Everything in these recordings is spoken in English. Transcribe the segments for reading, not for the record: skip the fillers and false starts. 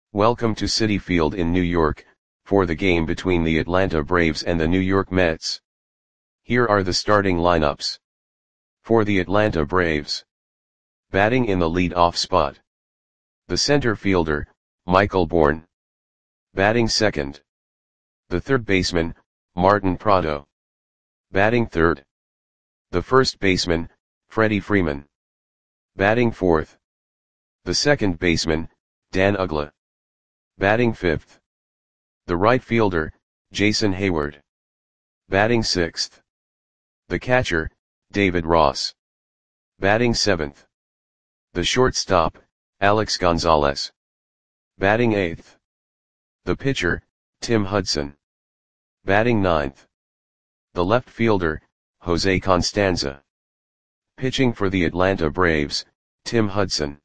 Welcome to Citi Field in New York, for the game between the Atlanta Braves and the New York Mets. Here are the starting lineups. For the Atlanta Braves. Batting in the lead-off spot. The center fielder, Michael Bourn. Batting second. The third baseman, Martin Prado. Batting third. The first baseman, Freddie Freeman. Batting fourth. The second baseman, Dan Uggla. Batting fifth. The right fielder, Jason Heyward. Batting sixth. The catcher, David Ross. Batting seventh. The shortstop, Alex Gonzalez. Batting eighth. The pitcher, Tim Hudson. Batting ninth. The left fielder, Jose Constanza. Pitching for the Atlanta Braves, Tim Hudson.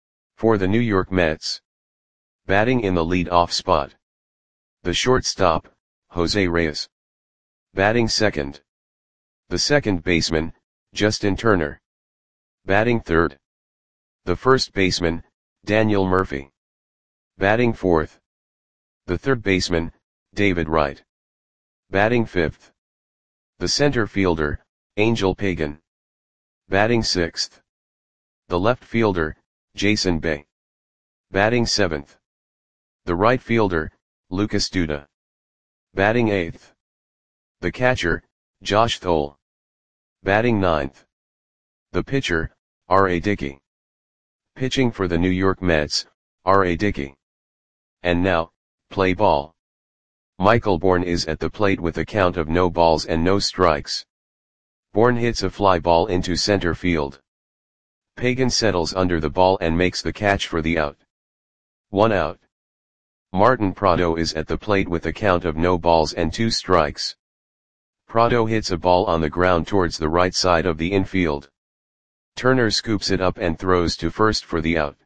For the New York Mets. Batting in the lead-off spot. The shortstop, Jose Reyes. Batting second. The second baseman, Justin Turner. Batting third. The first baseman, Daniel Murphy. Batting fourth. The third baseman, David Wright. Batting fifth. The center fielder, Angel Pagan. Batting sixth. The left fielder, Jason Bay. Batting seventh. The right fielder, Lucas Duda. Batting eighth. The catcher, Josh Thole. Batting ninth. The pitcher, R.A. Dickey. Pitching for the New York Mets, R.A. Dickey. And now, play ball. Michael Bourn is at the plate with a count of no balls and no strikes. Bourn hits a fly ball into center field. Pagan settles under the ball and makes the catch for the out. 1 out. Martin Prado is at the plate with a count of no balls and 2 strikes. Prado hits a ball on the ground towards the right side of the infield. Turner scoops it up and throws to first for the out.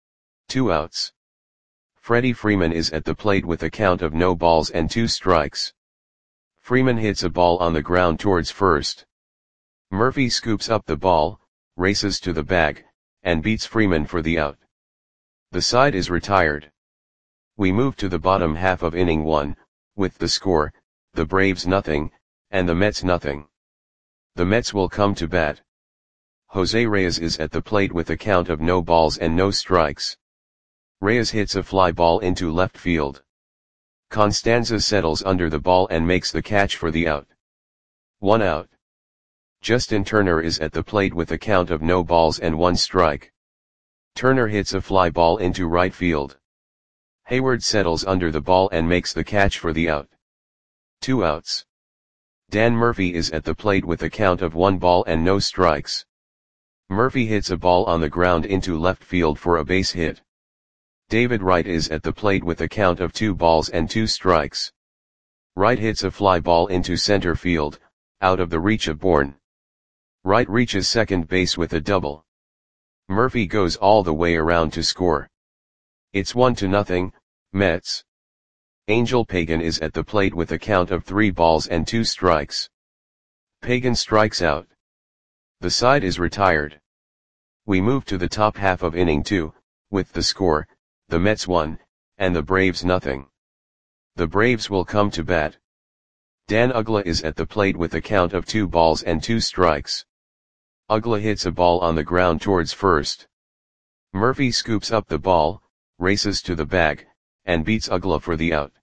2 outs. Freddie Freeman is at the plate with a count of no balls and 2 strikes. Freeman hits a ball on the ground towards first. Murphy scoops up the ball, races to the bag, and beats Freeman for the out. The side is retired. We move to the bottom half of inning 1, with the score, the Braves nothing, and the Mets nothing. The Mets will come to bat. Jose Reyes is at the plate with a count of no balls and no strikes. Reyes hits a fly ball into left field. Constanza settles under the ball and makes the catch for the out. 1 out. Justin Turner is at the plate with a count of no balls and 1 strike. Turner hits a fly ball into right field. Heyward settles under the ball and makes the catch for the out. 2 outs. Dan Murphy is at the plate with a count of 1 ball and no strikes. Murphy hits a ball on the ground into left field for a base hit. David Wright is at the plate with a count of 2 balls and 2 strikes. Wright hits a fly ball into center field, out of the reach of Bourn. Wright reaches second base with a double. Murphy goes all the way around to score. It's 1-0, Mets. Angel Pagan is at the plate with a count of 3 balls and 2 strikes. Pagan strikes out. The side is retired. We move to the top half of inning 2, with the score, the Mets 1, and the Braves nothing. The Braves will come to bat. Dan Uggla is at the plate with a count of 2 balls and 2 strikes. Uggla hits a ball on the ground towards first. Murphy scoops up the ball, races to the bag, and beats Uggla for the out.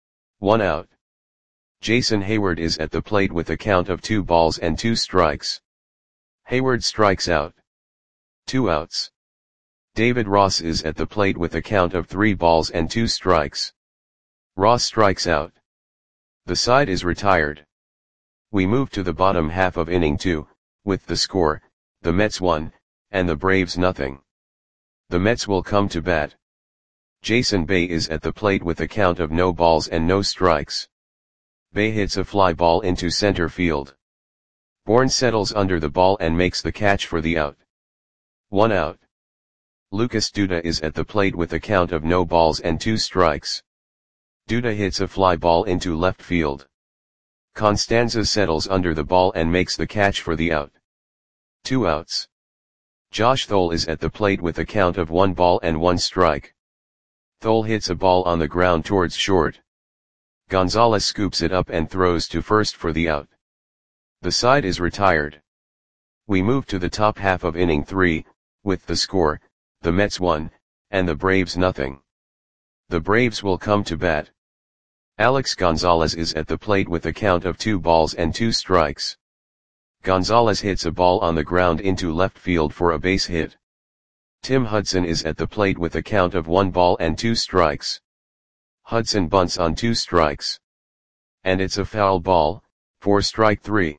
1 out. Jason Heyward is at the plate with a count of 2 balls and 2 strikes. Heyward strikes out. 2 outs. David Ross is at the plate with a count of 3 balls and 2 strikes. Ross strikes out. The side is retired. We move to the bottom half of inning 2, with the score, the Mets 1, and the Braves nothing. The Mets will come to bat. Jason Bay is at the plate with a count of no balls and no strikes. Bay hits a fly ball into center field. Bourn settles under the ball and makes the catch for the out. 1 out. Lucas Duda is at the plate with a count of no balls and 2 strikes. Duda hits a fly ball into left field. Constanza settles under the ball and makes the catch for the out. 2 outs. Josh Thole is at the plate with a count of 1 ball and 1 strike. Thole hits a ball on the ground towards short. Gonzalez scoops it up and throws to first for the out. The side is retired. We move to the top half of inning 3, with the score, the Mets 1, and the Braves nothing. The Braves will come to bat. Alex Gonzalez is at the plate with a count of 2 balls and 2 strikes. Gonzalez hits a ball on the ground into left field for a base hit. Tim Hudson is at the plate with a count of 1 ball and 2 strikes. Hudson bunts on 2 strikes. And it's a foul ball, for strike 3.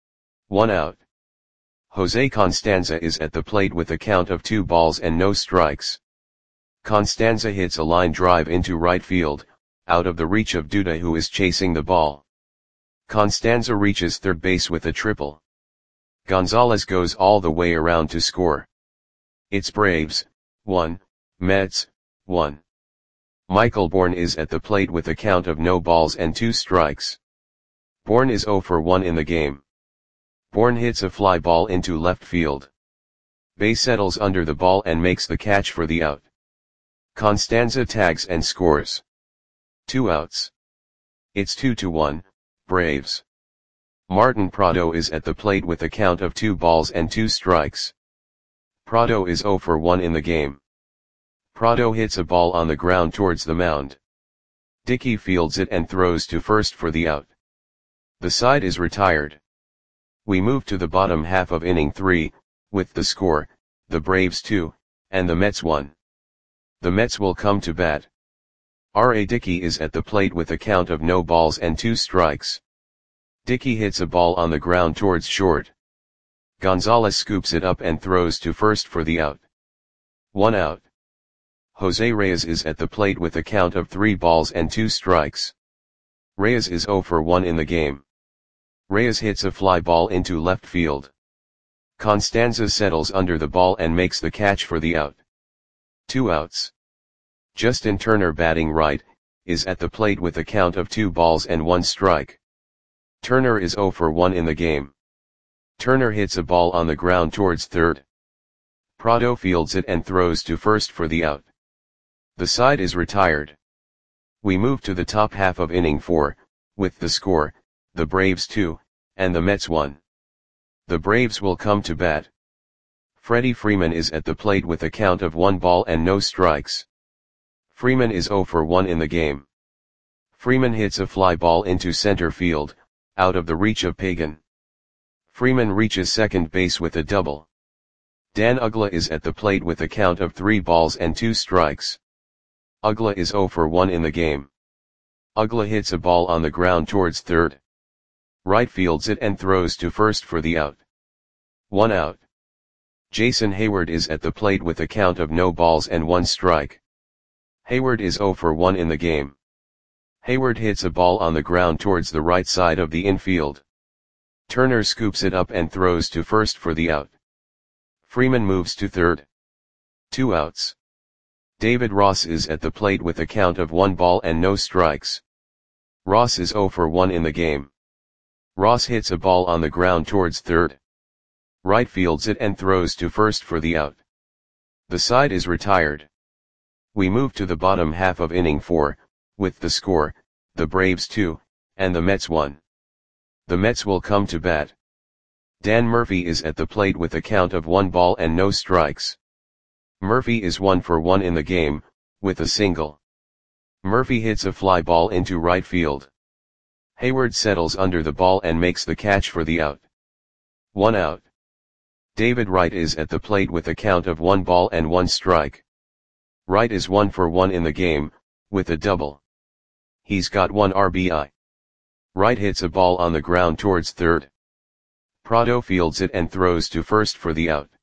1 out. Jose Constanza is at the plate with a count of 2 balls and no strikes. Constanza hits a line drive into right field, out of the reach of Duda, who is chasing the ball. Constanza reaches third base with a triple. Gonzalez goes all the way around to score. It's Braves 1, Mets 1. Michael Bourn is at the plate with a count of no balls and 2 strikes. Bourn is 0 for 1 in the game. Bourn hits a fly ball into left field. Bay settles under the ball and makes the catch for the out. Constanza tags and scores. 2 outs. It's 2-1, Braves. Martin Prado is at the plate with a count of 2 balls and 2 strikes. Prado is 0 for 1 in the game. Prado hits a ball on the ground towards the mound. Dickey fields it and throws to first for the out. The side is retired. We move to the bottom half of inning 3, with the score, the Braves 2, and the Mets 1. The Mets will come to bat. R.A. Dickey is at the plate with a count of no balls and 2 strikes. Dickey hits a ball on the ground towards short. Gonzalez scoops it up and throws to first for the out. 1 out. Jose Reyes is at the plate with a count of 3 balls and 2 strikes. Reyes is 0 for 1 in the game. Reyes hits a fly ball into left field. Constanza settles under the ball and makes the catch for the out. 2 outs. Justin Turner, batting right, is at the plate with a count of 2 balls and 1 strike. Turner is 0 for 1 in the game. Turner hits a ball on the ground towards third. Prado fields it and throws to first for the out. The side is retired. We move to the top half of inning 4, with the score, the Braves 2, and the Mets 1. The Braves will come to bat. Freddie Freeman is at the plate with a count of 1 ball and no strikes. Freeman is 0 for 1 in the game. Freeman hits a fly ball into center field, out of the reach of Pagan. Freeman reaches second base with a double. Dan Uggla is at the plate with a count of 3 balls and 2 strikes. Uggla is 0 for 1 in the game. Uggla hits a ball on the ground towards third. Right fields it and throws to first for the out. 1 out. Jason Hayward is at the plate with a count of no balls and 1 strike. Hayward is 0 for 1 in the game. Hayward hits a ball on the ground towards the right side of the infield. Turner scoops it up and throws to first for the out. Freeman moves to third. 2 outs. David Ross is at the plate with a count of 1 ball and no strikes. Ross is 0 for 1 in the game. Ross hits a ball on the ground towards third. Right fields it and throws to first for the out. The side is retired. We move to the bottom half of inning 4, with the score, the Braves 2, and the Mets 1. The Mets will come to bat. Dan Murphy is at the plate with a count of 1 ball and no strikes. Murphy is 1 for 1 in the game, with a single. Murphy hits a fly ball into right field. Hayward settles under the ball and makes the catch for the out. 1 out. David Wright is at the plate with a count of 1 ball and 1 strike. Wright is 1 for 1 in the game, with a double. He's got 1 RBI. Wright hits a ball on the ground towards third. Prado fields it and throws to first for the out.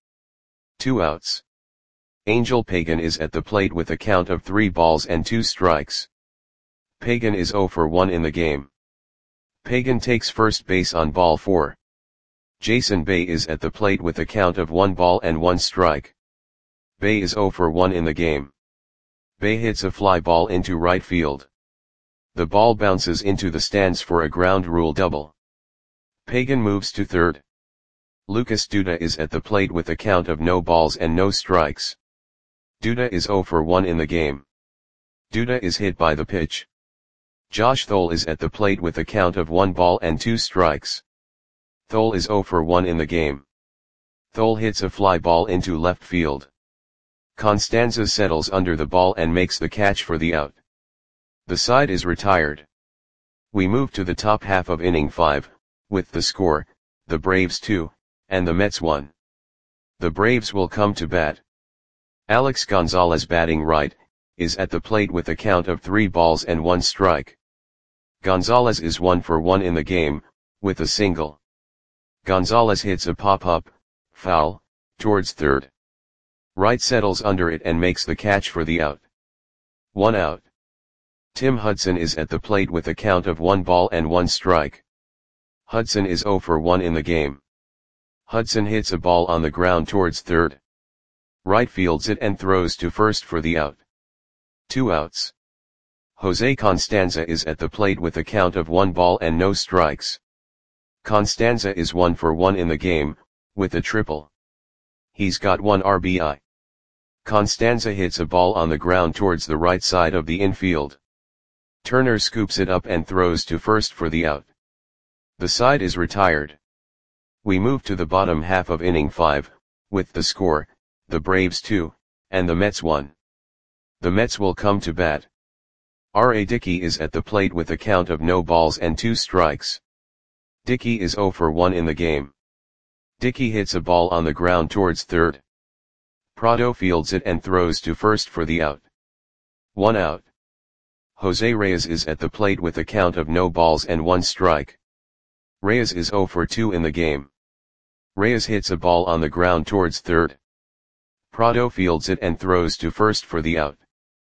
2 outs. Angel Pagan is at the plate with a count of 3 balls and 2 strikes. Pagan is 0 for 1 in the game. Pagan takes first base on ball 4. Jason Bay is at the plate with a count of 1 ball and 1 strike. Bay is 0 for 1 in the game. Bay hits a fly ball into right field. The ball bounces into the stands for a ground rule double. Pagan moves to third. Lucas Duda is at the plate with a count of no balls and no strikes. Duda is 0 for 1 in the game. Duda is hit by the pitch. Josh Thole is at the plate with a count of 1 ball and 2 strikes. Thole is 0 for 1 in the game. Thole hits a fly ball into left field. Constanza settles under the ball and makes the catch for the out. The side is retired. We move to the top half of inning 5, with the score, the Braves 2, and the Mets 1. The Braves will come to bat. Alex Gonzalez, batting right, is at the plate with a count of 3 balls and 1 strike. Gonzalez is 1 for 1 in the game, with a single. Gonzalez hits a pop-up, foul, towards third. Wright settles under it and makes the catch for the out. 1 out. Tim Hudson is at the plate with a count of 1 ball and 1 strike. Hudson is 0 for 1 in the game. Hudson hits a ball on the ground towards third. Wright fields it and throws to first for the out. 2 outs. Jose Constanza is at the plate with a count of 1 ball and no strikes. Constanza is 1 for 1 in the game, with a triple. He's got 1 RBI. Constanza hits a ball on the ground towards the right side of the infield. Turner scoops it up and throws to first for the out. The side is retired. We move to the bottom half of inning 5, with the score, the Braves 2, and the Mets 1. The Mets will come to bat. R.A. Dickey is at the plate with a count of no balls and 2 strikes. Dickey is 0 for 1 in the game. Dickey hits a ball on the ground towards third. Prado fields it and throws to first for the out. 1 out. Jose Reyes is at the plate with a count of no balls and 1 strike. Reyes is 0 for 2 in the game. Reyes hits a ball on the ground towards third. Prado fields it and throws to first for the out.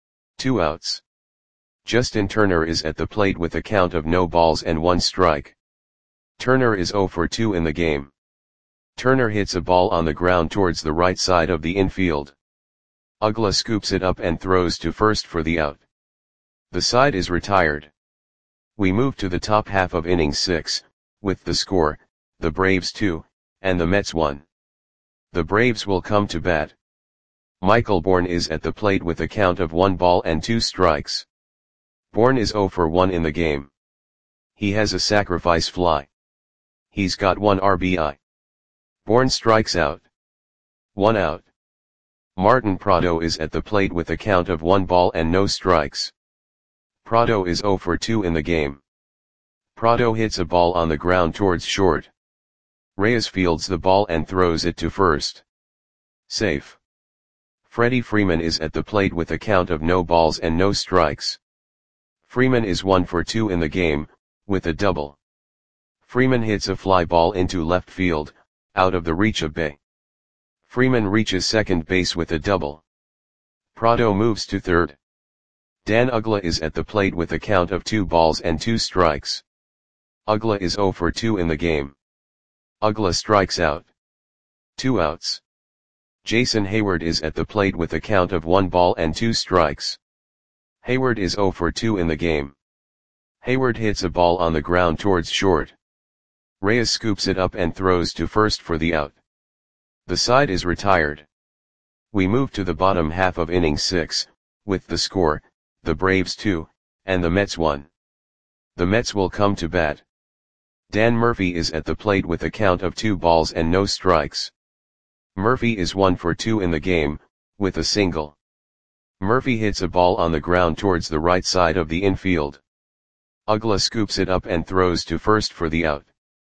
2 outs. Justin Turner is at the plate with a count of no balls and 1 strike. Turner is 0 for 2 in the game. Turner hits a ball on the ground towards the right side of the infield. Uggla scoops it up and throws to first for the out. The side is retired. We move to the top half of inning 6, with the score, the Braves 2, and the Mets 1. The Braves will come to bat. Michael Bourne is at the plate with a count of 1 ball and 2 strikes. Bourne is 0 for 1 in the game. He has a sacrifice fly. He's got 1 RBI. Bourne strikes out. 1 out. Martin Prado is at the plate with a count of 1 ball and no strikes. Prado is 0 for 2 in the game. Prado hits a ball on the ground towards short. Reyes fields the ball and throws it to first. Safe. Freddie Freeman is at the plate with a count of no balls and no strikes. Freeman is 1 for 2 in the game, with a double. Freeman hits a fly ball into left field, out of the reach of Bay. Freeman reaches second base with a double. Prado moves to third. Dan Uggla is at the plate with a count of 2 balls and 2 strikes. Uggla is 0 for 2 in the game. Uggla strikes out. 2 outs. Jason Hayward is at the plate with a count of 1 ball and 2 strikes. Hayward is 0 for 2 in the game. Hayward hits a ball on the ground towards short. Reyes scoops it up and throws to first for the out. The side is retired. We move to the bottom half of inning 6, with the score, the Braves 2, and the Mets 1. The Mets will come to bat. Dan Murphy is at the plate with a count of 2 balls and no strikes. Murphy is 1 for 2 in the game, with a single. Murphy hits a ball on the ground towards the right side of the infield. Uggla scoops it up and throws to first for the out.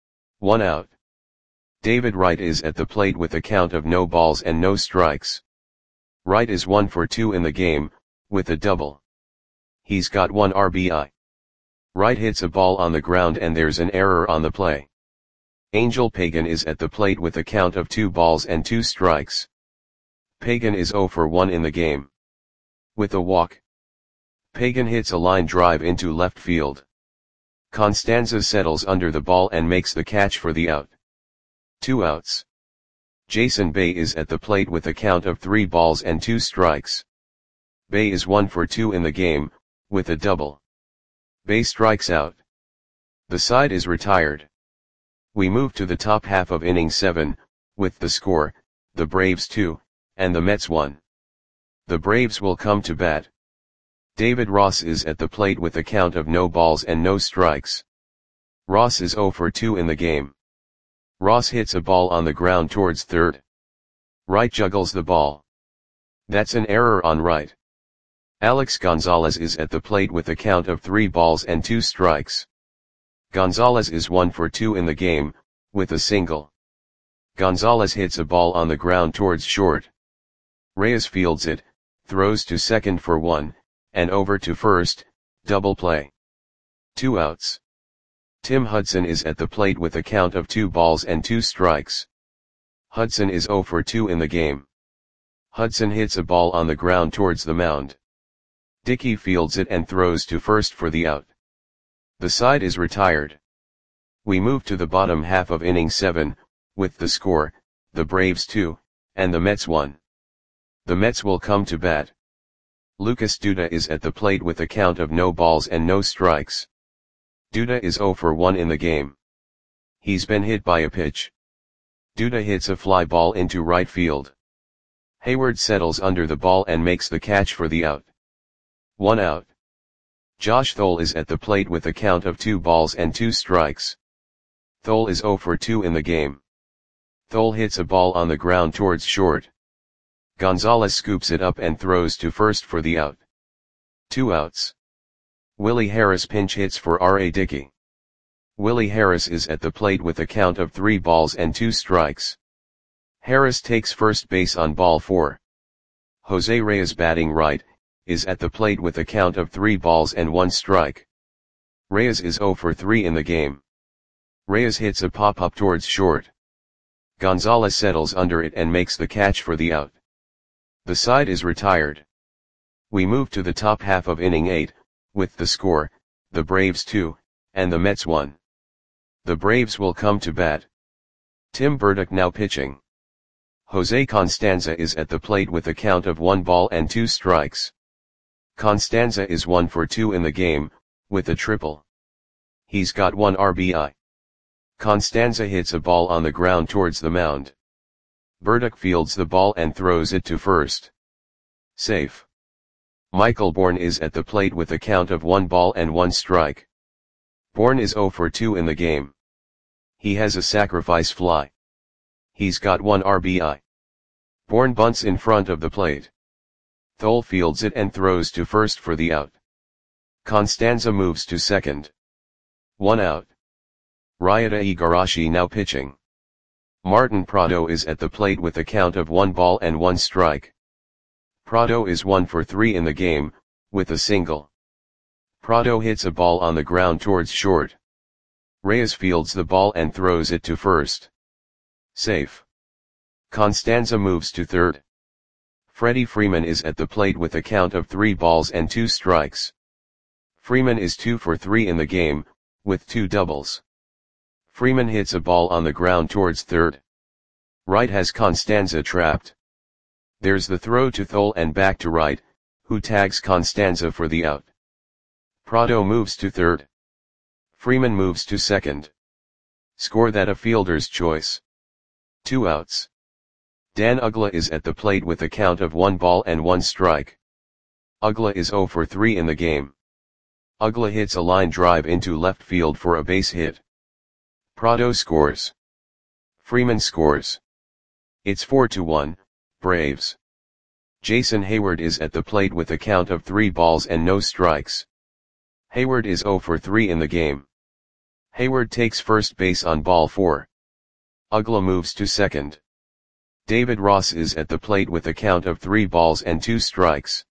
1 out. David Wright is at the plate with a count of no balls and no strikes. Wright is 1 for 2 in the game, with a double. He's got 1 RBI. Wright hits a ball on the ground and there's an error on the play. Angel Pagan is at the plate with a count of 2 balls and 2 strikes. Pagan is 0 for 1 in the game. With a walk. Pagan hits a line drive into left field. Constanza settles under the ball and makes the catch for the out. 2 outs. Jason Bay is at the plate with a count of 3 balls and 2 strikes. Bay is 1 for 2 in the game, with a double. Bay strikes out. The side is retired. We move to the top half of inning 7, with the score, the Braves 2, and the Mets 1. The Braves will come to bat. David Ross is at the plate with a count of no balls and no strikes. Ross is 0 for 2 in the game. Ross hits a ball on the ground towards third. Right juggles the ball. That's an error on right. Alex Gonzalez is at the plate with a count of 3 balls and 2 strikes. Gonzalez is 1 for 2 in the game, with a single. Gonzalez hits a ball on the ground towards short. Reyes fields it, throws to second for 1, and over to first, double play. 2 outs. Tim Hudson is at the plate with a count of 2 balls and 2 strikes. Hudson is 0 for 2 in the game. Hudson hits a ball on the ground towards the mound. Dickey fields it and throws to first for the out. The side is retired. We move to the bottom half of inning 7, with the score, the Braves 2, and the Mets 1. The Mets will come to bat. Lucas Duda is at the plate with a count of no balls and no strikes. Duda is 0 for 1 in the game. He's been hit by a pitch. Duda hits a fly ball into right field. Hayward settles under the ball and makes the catch for the out. 1 out. Josh Thole is at the plate with a count of 2 balls and 2 strikes. Thole is 0 for 2 in the game. Thole hits a ball on the ground towards short. Gonzalez scoops it up and throws to first for the out. 2 outs. Willie Harris pinch hits for R.A. Dickey. Willie Harris is at the plate with a count of 3 balls and 2 strikes. Harris takes first base on ball 4. Jose Reyes, batting right, is at the plate with a count of 3 balls and 1 strike. Reyes is 0 for 3 in the game. Reyes hits a pop-up towards short. Gonzalez settles under it and makes the catch for the out. The side is retired. We move to the top half of inning 8, with the score, the Braves 2, and the Mets 1. The Braves will come to bat. Tim Burdick now pitching. Jose Constanza is at the plate with a count of 1 ball and 2 strikes. Constanza is 1 for 2 in the game, with a triple. He's got 1 RBI. Constanza hits a ball on the ground towards the mound. Burdick fields the ball and throws it to first. Safe. Michael Bourne is at the plate with a count of 1 ball and 1 strike. Bourne is 0 for 2 in the game. He has a sacrifice fly. He's got 1 RBI. Bourne bunts in front of the plate. Thole fields it and throws to first for the out. Constanza moves to second. 1 out. Ryota Igarashi now pitching. Martin Prado is at the plate with a count of 1 ball and 1 strike. Prado is 1 for 3 in the game, with a single. Prado hits a ball on the ground towards short. Reyes fields the ball and throws it to first. Safe. Constanza moves to third. Freddie Freeman is at the plate with a count of 3 balls and 2 strikes. Freeman is 2 for 3 in the game, with 2 doubles. Freeman hits a ball on the ground towards third. Right has Constanza trapped. There's the throw to Thole and back to right, who tags Constanza for the out. Prado moves to third. Freeman moves to second. Score that a fielder's choice. 2 outs. Dan Uggla is at the plate with a count of 1 ball and 1 strike. Uggla is 0 for 3 in the game. Uggla hits a line drive into left field for a base hit. Prado scores. Freeman scores. It's 4-1, Braves. Jason Hayward is at the plate with a count of 3 balls and no strikes. Hayward is 0 for 3 in the game. Hayward takes first base on ball 4. Uggla moves to second. David Ross is at the plate with a count of 3 balls and 2 strikes.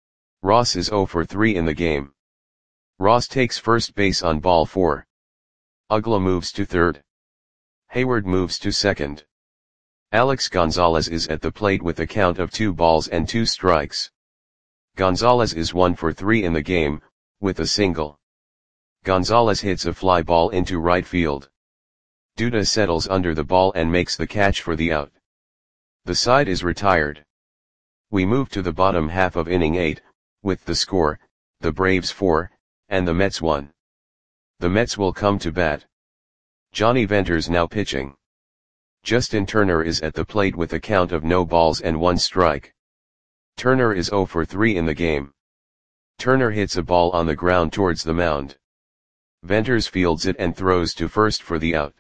Ross is 0 for 3 in the game. Ross takes first base on ball 4. Uggla moves to third. Hayward moves to second. Alex Gonzalez is at the plate with a count of 2 balls and 2 strikes. Gonzalez is 1 for 3 in the game, with a single. Gonzalez hits a fly ball into right field. Duda settles under the ball and makes the catch for the out. The side is retired. We move to the bottom half of inning 8, with the score, the Braves 4, and the Mets 1. The Mets will come to bat. Johnny Venters now pitching. Justin Turner is at the plate with a count of no balls and 1 strike. Turner is 0 for 3 in the game. Turner hits a ball on the ground towards the mound. Venters fields it and throws to first for the out.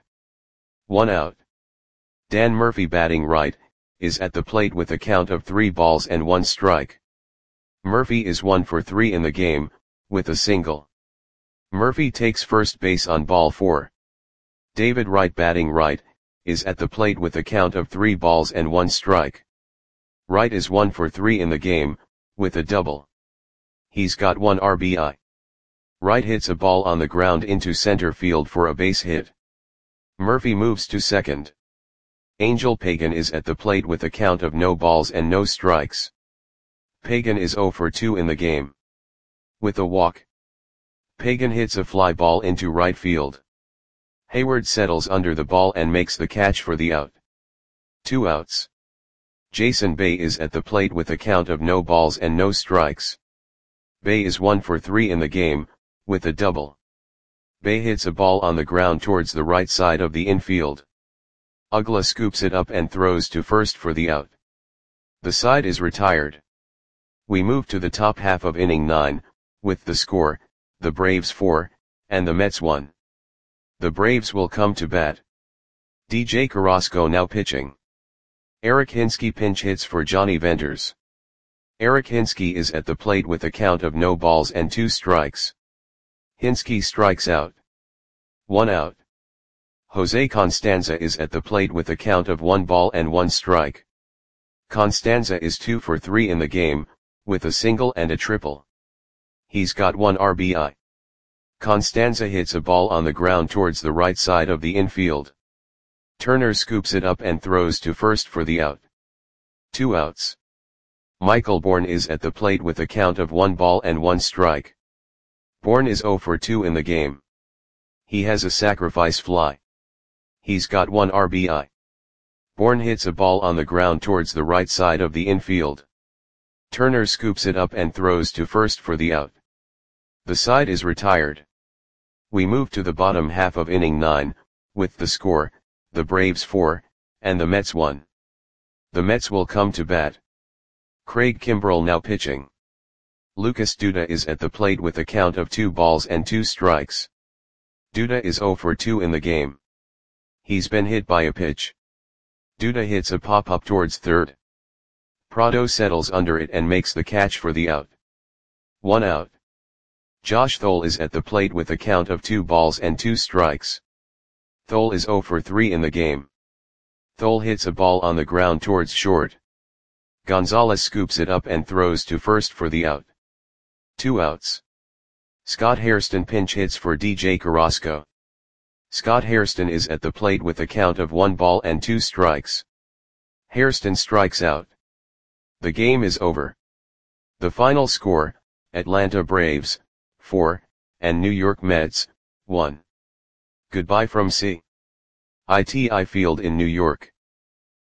1 out. Dan Murphy, batting right, is at the plate with a count of 3 balls and 1 strike. Murphy is 1 for 3 in the game, with a single. Murphy takes first base on ball 4. David Wright, batting right, is at the plate with a count of 3 balls and 1 strike. Wright is 1 for 3 in the game, with a double. He's got 1 RBI. Wright hits a ball on the ground into center field for a base hit. Murphy moves to second. Angel Pagan is at the plate with a count of no balls and no strikes. Pagan is 0 for 2 in the game. With a walk. Pagan hits a fly ball into right field. Hayward settles under the ball and makes the catch for the out. 2 outs. Jason Bay is at the plate with a count of no balls and no strikes. Bay is 1 for 3 in the game, with a double. Bay hits a ball on the ground towards the right side of the infield. Ugla scoops it up and throws to first for the out. The side is retired. We move to the top half of inning 9, with the score, the Braves 4, and the Mets 1. The Braves will come to bat. DJ Carrasco now pitching. Eric Hinske pinch hits for Johnny Venters. Eric Hinske is at the plate with a count of no balls and 2 strikes. Hinske strikes out. 1 out. Jose Constanza is at the plate with a count of 1 ball and 1 strike. Constanza is 2 for 3 in the game, with a single and a triple. He's got 1 RBI. Constanza hits a ball on the ground towards the right side of the infield. Turner scoops it up and throws to first for the out. 2 outs. Michael Bourne is at the plate with a count of 1 ball and 1 strike. Bourne is 0 for 2 in the game. He has a sacrifice fly. He's got 1 RBI. Bourne hits a ball on the ground towards the right side of the infield. Turner scoops it up and throws to first for the out. The side is retired. We move to the bottom half of inning 9, with the score, the Braves 4, and the Mets 1. The Mets will come to bat. Craig Kimbrell now pitching. Lucas Duda is at the plate with a count of 2 balls and 2 strikes. Duda is 0 for 2 in the game. He's been hit by a pitch. Duda hits a pop-up towards third. Prado settles under it and makes the catch for the out. 1 out. Josh Thole is at the plate with a count of 2 balls and 2 strikes. Thole is 0 for 3 in the game. Thole hits a ball on the ground towards short. Gonzalez scoops it up and throws to first for the out. 2 outs. Scott Hairston pinch hits for DJ Carrasco. Scott Hairston is at the plate with a count of 1 ball and 2 strikes. Hairston strikes out. The game is over. The final score, Atlanta Braves, 4, and New York Mets, 1. Goodbye from C.I.T.I. Field in New York.